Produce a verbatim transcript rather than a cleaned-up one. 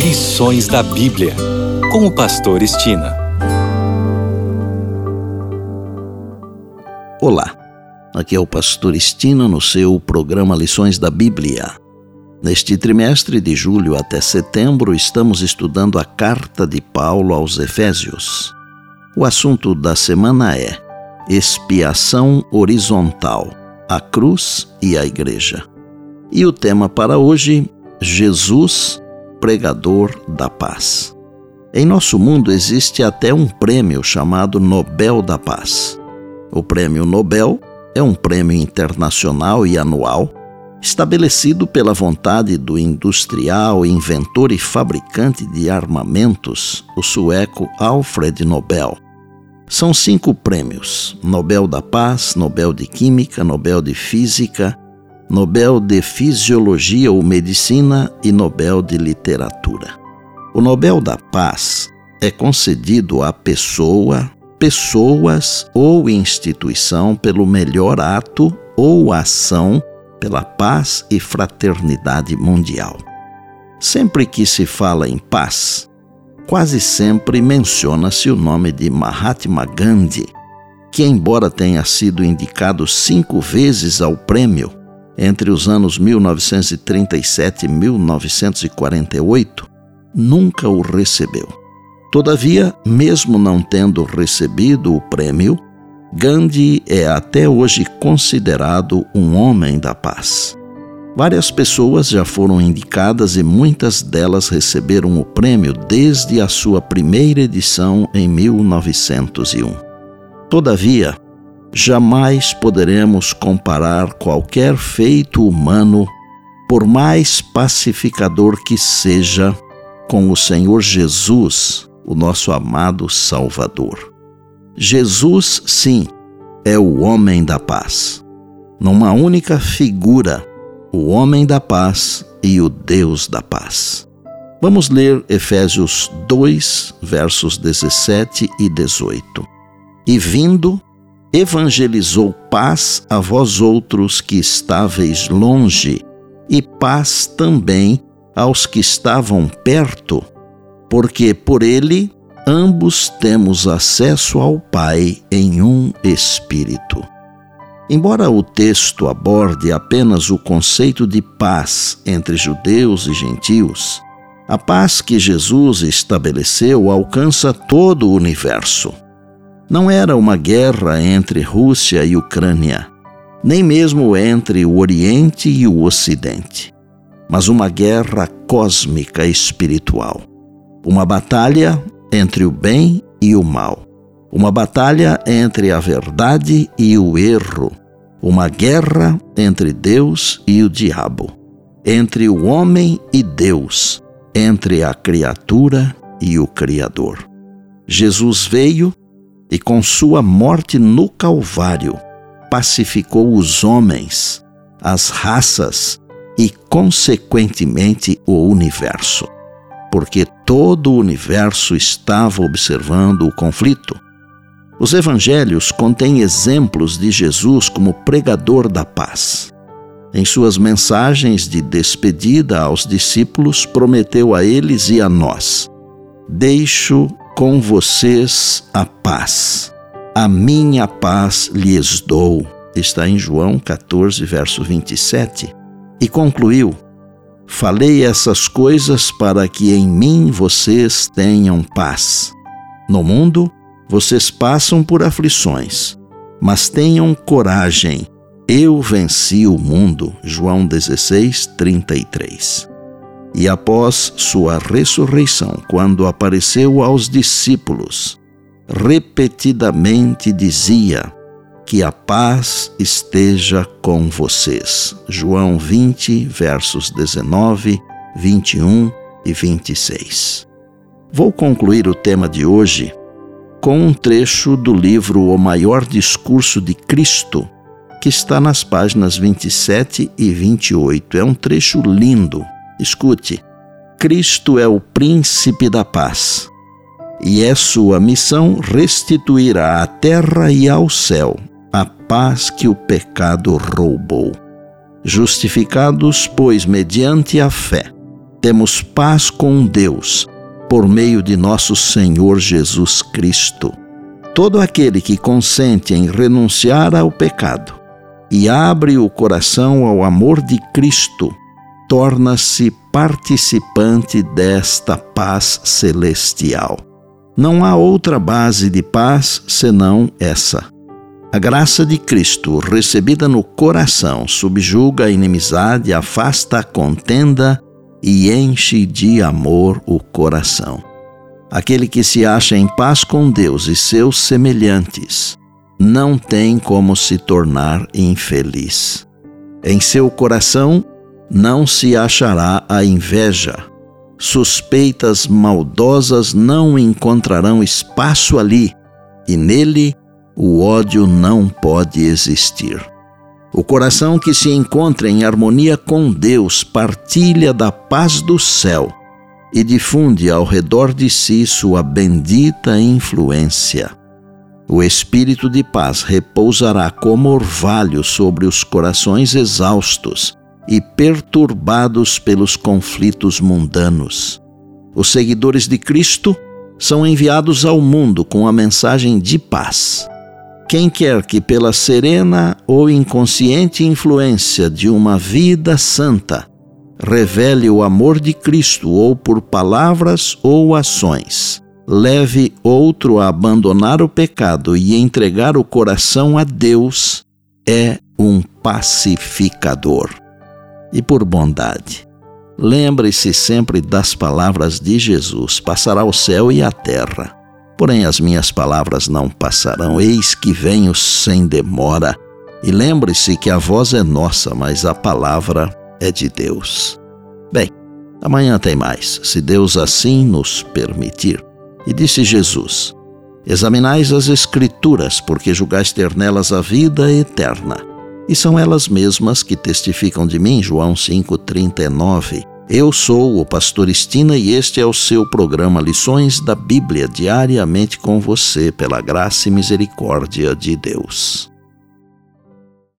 Lições da Bíblia, com o pastor Estina. Olá, aqui é o pastor Estina no seu programa Lições da Bíblia. Neste trimestre de julho até setembro, estamos estudando a carta de Paulo aos Efésios. O assunto da semana é expiação horizontal, a cruz e a igreja. E o tema para hoje, Jesus, pregador da paz. Em nosso mundo existe até um prêmio chamado Nobel da Paz. O prêmio Nobel é um prêmio internacional e anual estabelecido pela vontade do industrial, inventor e fabricante de armamentos, o sueco Alfred Nobel. São cinco prêmios: Nobel da Paz, Nobel de Química, Nobel de Física, Nobel de Fisiologia ou Medicina e Nobel de Literatura. O Nobel da Paz é concedido à pessoa, pessoas ou instituição pelo melhor ato ou ação pela paz e fraternidade mundial. Sempre que se fala em paz, quase sempre menciona-se o nome de Mahatma Gandhi, que, embora tenha sido indicado cinco vezes ao prêmio entre os anos mil novecentos e trinta e sete e mil novecentos e quarenta e oito, nunca o recebeu. Todavia, mesmo não tendo recebido o prêmio, Gandhi é até hoje considerado um homem da paz. Várias pessoas já foram indicadas e muitas delas receberam o prêmio desde a sua primeira edição em mil novecentos e um. Todavia, jamais poderemos comparar qualquer feito humano, por mais pacificador que seja, com o Senhor Jesus, o nosso amado Salvador. Jesus, sim, é o homem da paz. Numa única figura, o homem da paz e o Deus da paz. Vamos ler Efésios dois, versos dezessete e dezoito. E vindo, evangelizou paz a vós outros que estáveis longe, e paz também aos que estavam perto, porque por ele ambos temos acesso ao Pai em um Espírito. Embora o texto aborde apenas o conceito de paz entre judeus e gentios, a paz que Jesus estabeleceu alcança todo o universo. Não era uma guerra entre Rússia e Ucrânia, nem mesmo entre o Oriente e o Ocidente, mas uma guerra cósmica espiritual. Uma batalha entre o bem e o mal. Uma batalha entre a verdade e o erro. Uma guerra entre Deus e o diabo. Entre o homem e Deus. Entre a criatura e o Criador. Jesus veio e, com sua morte no Calvário, pacificou os homens, as raças e, consequentemente, o universo. Porque todo o universo estava observando o conflito. Os evangelhos contêm exemplos de Jesus como pregador da paz. Em suas mensagens de despedida aos discípulos, prometeu a eles e a nós: deixo com vocês a paz. A minha paz lhes dou. Está em João catorze, verso vinte e sete. E concluiu: falei essas coisas para que em mim vocês tenham paz. No mundo, vocês passam por aflições, mas tenham coragem. Eu venci o mundo. João dezesseis, trinta e três. E após sua ressurreição, quando apareceu aos discípulos, repetidamente dizia: que a paz esteja com vocês. João vinte, versos dezenove, vinte e um e vinte e seis. Vou concluir o tema de hoje com um trecho do livro O Maior Discurso de Cristo, que está nas páginas vinte e sete e vinte e oito. É um trecho lindo. Escute: Cristo é o príncipe da paz, e é sua missão restituir à terra e ao céu a paz que o pecado roubou. Justificados, pois, mediante a fé, temos paz com Deus por meio de nosso Senhor Jesus Cristo. Todo aquele que consente em renunciar ao pecado e abre o coração ao amor de Cristo, torna-se participante desta paz celestial. Não há outra base de paz senão essa. A graça de Cristo, recebida no coração, subjuga a inimizade, afasta a contenda e enche de amor o coração. Aquele que se acha em paz com Deus e seus semelhantes não tem como se tornar infeliz. Em seu coração não se achará a inveja. Suspeitas maldosas não encontrarão espaço ali, e nele o ódio não pode existir. O coração que se encontra em harmonia com Deus partilha da paz do céu e difunde ao redor de si sua bendita influência. O espírito de paz repousará como orvalho sobre os corações exaustos e perturbados pelos conflitos mundanos. Os seguidores de Cristo são enviados ao mundo com a mensagem de paz. Quem quer que pela serena ou inconsciente influência de uma vida santa revele o amor de Cristo ou por palavras ou ações, leve outro a abandonar o pecado e entregar o coração a Deus, é um pacificador. E por bondade, lembre-se sempre das palavras de Jesus: passará o céu e a terra, porém as minhas palavras não passarão. Eis que venho sem demora. E lembre-se que a voz é nossa, mas a palavra é de Deus. Bem, amanhã tem mais, se Deus assim nos permitir. E disse Jesus: examinais as Escrituras, porque julgais ter nelas a vida eterna. E são elas mesmas que testificam de mim. João cinco, trinta e nove. Eu sou o pastor Estina e este é o seu programa Lições da Bíblia, diariamente com você, pela graça e misericórdia de Deus.